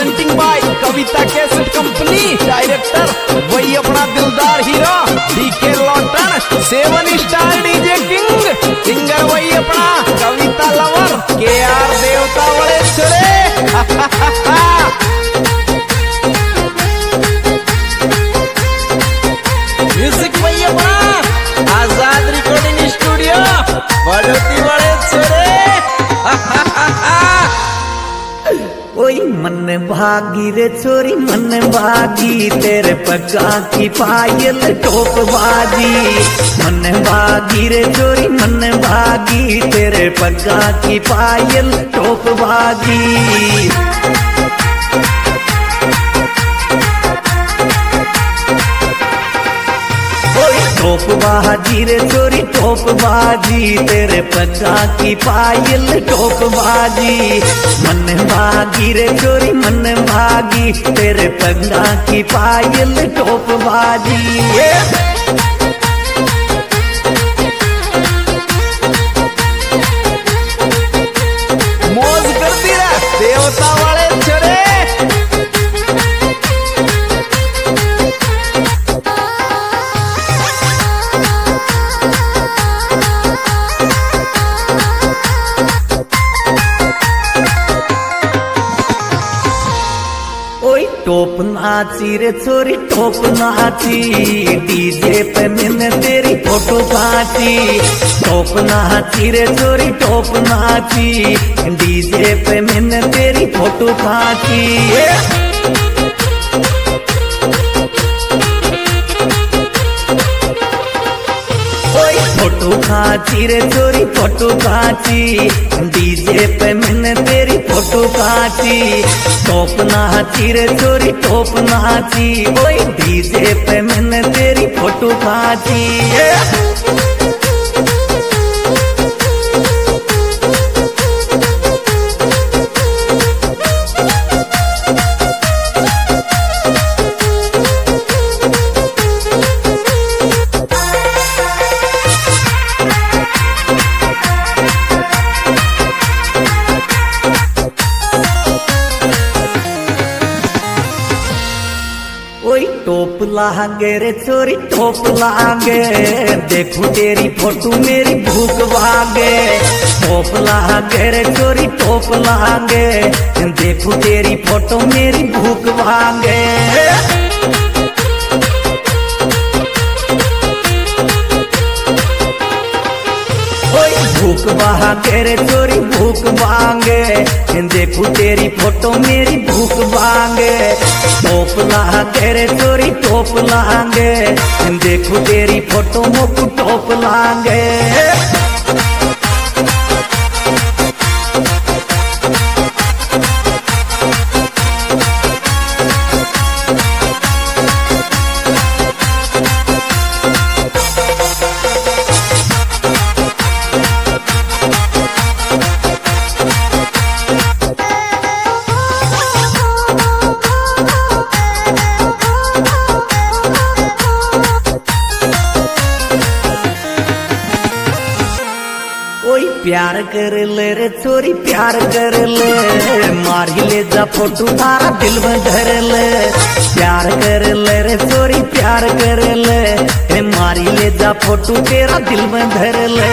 Presenting by Kavita cassette company. Director वही अपना दिलदार हीरो डीके लॉटन। 7 स्टार डीजे किंग। सिंगर वही अपना कविता लवर KR देवता वाले छुरे। म्यूजिक वही अपना आजाद रिकॉर्डिंग स्टूडियो बड़ोती बड़े छुरे। ओई मन भागी रे छोरी मन भागी, तेरे पगा की पायल टोप बाजी। मन भागी रे छोरी मन भागी, तेरे पगा की पायल टोप बाजी। टोप बाजी रे छोरी टोप बाजी, तेरे पगा की पायल टोप बाजी। मन भागी रे छोरी मन भागी, तेरे पगा की पायल टोप बाजी। मौज करती रहा देवता वाले छुरे। टोप नाची रे छोरी टोप नाची, डीजे पे मैंने तेरी फोटो खींची। टोप नाची रे छोरी टोप नाची, डीजे पे मैंने तेरी फोटो खींची। फोटो खींची रे छोरी फोटो खींची, डीजे पे मैंने तेरी फोटो खींची। टोप नाची रे छोरी टोप नाची, ओए डीजे पे मैंने तेरी फोटो खींची। टोप लागे रे छोरी टोप लागे, देखू तेरी फोटो मेरी भूख भागे। टोप लागे रे छोरी टोप लागे, देखू तेरी फोटो मेरी भूख भागे। भूख भागे रे छोरी भूख भागे, देखू तेरी फोटो मेरी भूख भागे। टोप लागे रे छोरी टोप लागे, देखू तेरी फोटो मोकू टोप लागे। प्यार कर ले रे छोरी प्यार कर ले, मारी ले जा फोटो तारा दिल में धर ले। प्यार कर ले रे छोरी प्यार कर ले, मारी ले जा फोटो तेरा दिल में धर ले।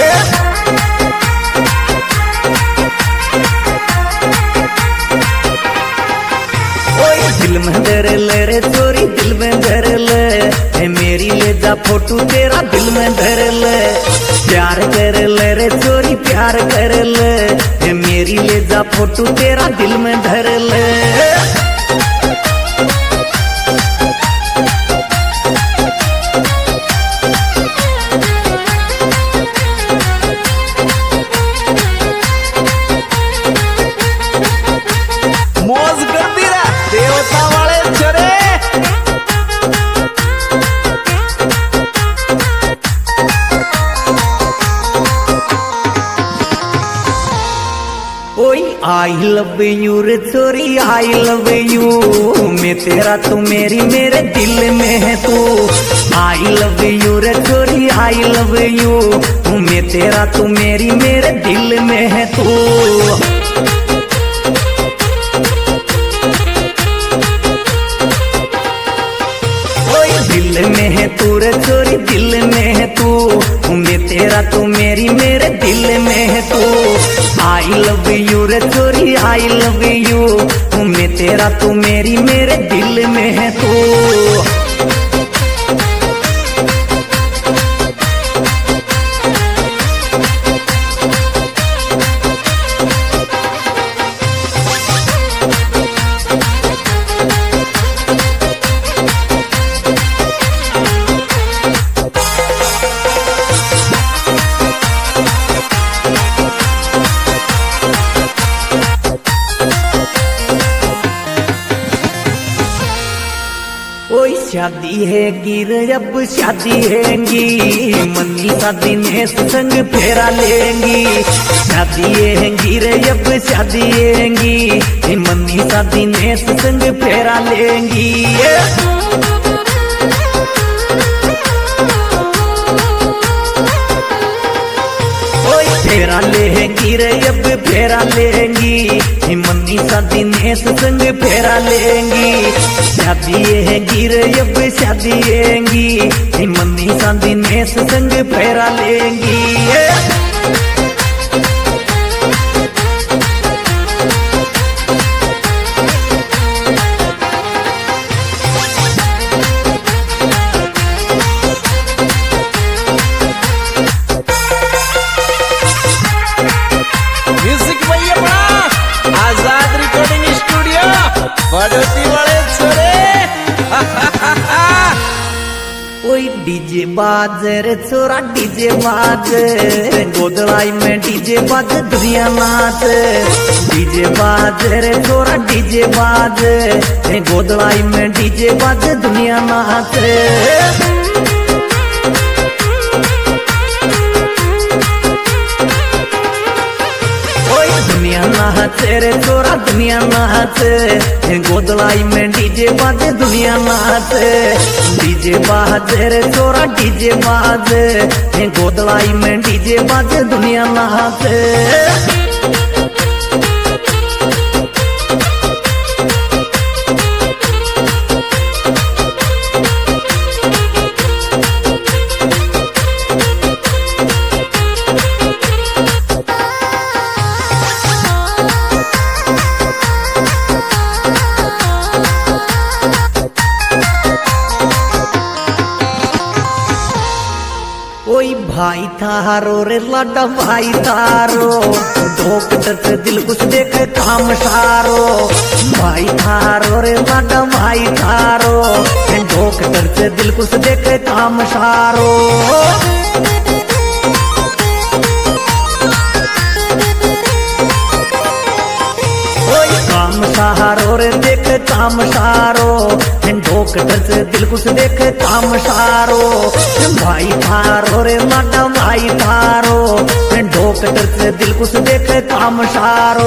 दिल में धर ले रे छोरी दिल में धर ले, मेरी ले जा फोटो तेरा दिल में धर ले। प्यार कर ले रे छोरी प्यार कर ले, मेरी ले जा फोटो तेरा दिल में धर ले। मौज करती रहा देवता वाले छुरे। आई लव यू रे छोरी आई लव यू, मैं तेरा तू मेरी मेरे दिल में है तू। आई लव यू रे छोरी आई लव यू, मैं तेरा तू मेरी मेरे दिल में है तू। मैं तेरा तू मेरी मेरे दिल में है तू। आई लव यू रे छोरी आई लव यू, मैं तेरा तू मेरी मेरे दिल में है तू। ओए शादी है गिर अब शादी हैगी, मनी शादी ने संग फेरा लेंगी। शादी है गिर अब शादी हैगी, मनी शादी ने संग फेरा लेंगी। फेरा लेंगी रे अब फेरा लेंगी, मनी शादी ने संग फेरा लेंगी। शादी है रे अब शादी हैगी, मनी शादी ने संग फेरा लेंगी। म्यूजिक भाई अपना आजाद रिकॉर्डिंग स्टूडियो बड़ोती वाले छोरे। ओए डीजे बाज रे छोरा डीजे बाज, गोदड़ाई में डीजे बाज दुनिया नाच। डीजे बाज रे छोरा डीजे बाज, गोदड़ाई में डीजे बाज दुनिया नाच। दुनिया नाच रे छोरा दुनिया नाच, गोदड़ाई में डीजे बाजे दुनिया नाच। डीजे बाज रे छोरा डीजे बाज, गोदड़ाई में डीजे बाजे दुनिया नाच। ओई भाई थारो रे लाडा भाई थारो, डॉक्टर से दिल कुछ देखे काम सारो। भाई थारो रे लाडा भाई थारो, डॉक्टर से दिल कुछ देखे काम सारो। काम सहारो रे देख काम सारो, डॉक्टर से दिल कुछ देख काम सारो। भाई थारो रे माता भाई थारो, डॉक्टर से दिल कुछ देख काम सारो।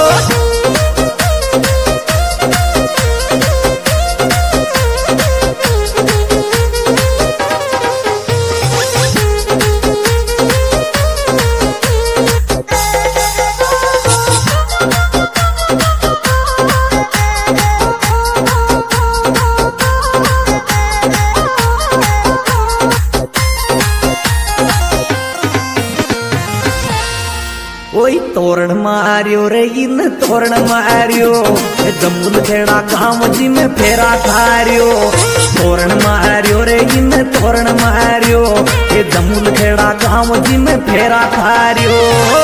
ओई तोरण मारियो रे इन तोरण मारियो, जमुन खेड़ा गाँव जी में फेरा थारियो। तोरण मारियो रे इन तोरण मारियो, ये जमुन खेड़ा गाँव जी में फेरा थारियो।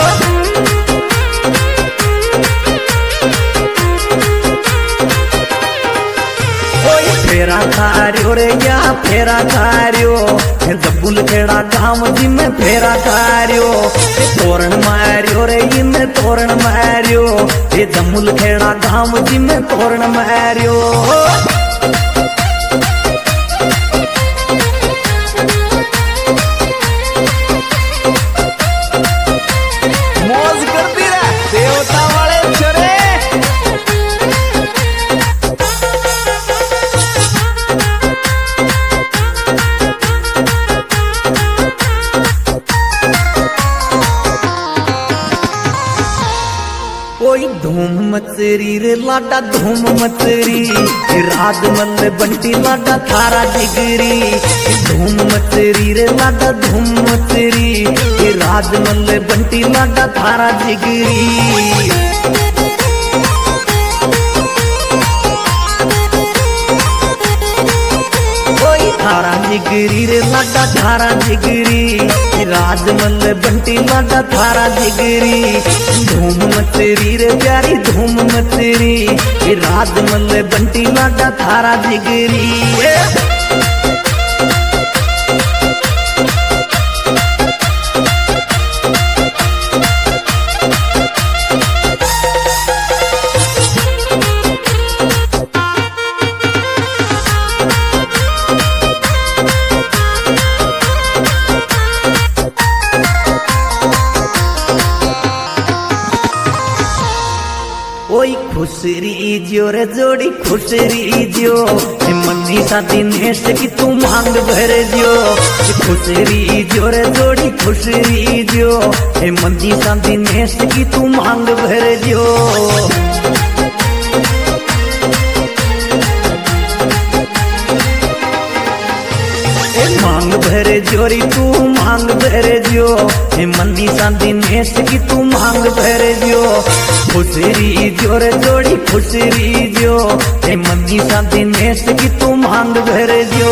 फेरा थारियो रे या फेरा थारियो, जबुल खेड़ा गाँव जी में फेरा थारियो। तोरण मारियो रे इन तोरण मारियो, ये जमुल खेड़ा गाँव जी में तोरण मारियो। मौज करती रह देवता वाले छोरे। कोई धूम मचरी रे लाडा धूम मचरी राजमल बंटी लाडा थारा जिगरी धूम मचरी रे लाडा धूम मचरी राजमल बंटी लाडा थारा जिगरी थारा जिगरी रे लाडा थारा जिगरी राजमल बंटी लाडा थारा जिगरी धूम मचरी रे प्यारी धूम मचरी राजमल बंटी लाडा थारा जिगरी ओई खुशरी जो रे जोड़ी खुशरी जो मन्नी सा दिनेश की तू मांग भर जो खुशरी जो रे जोड़ी खुशरी जो मन्नी सा दिनेश की तू मांग भर जो मांग भर जोरी तू मांग भर जो मन्नी सा दिनेश की तू मांग भर जो खुशरी जो रे जोड़ी खुशरी जो मन्नी सा दिनेश की तू मांग भर जो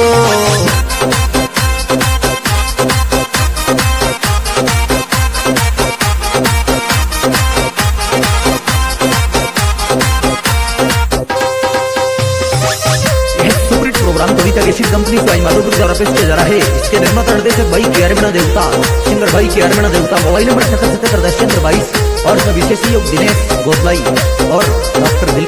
programme Kavita cassette company Sawai Madhopur द्वारा पेश किया जा रहा है। इसके निर्माता निर्देशक भाई केआरमीना देवता, सिंगर भाई केआरमीना देवता, मोबाइल नंबर 77 77 10 22 और विशेष सहयोग दिनेश गोदलाई और डॉक्टर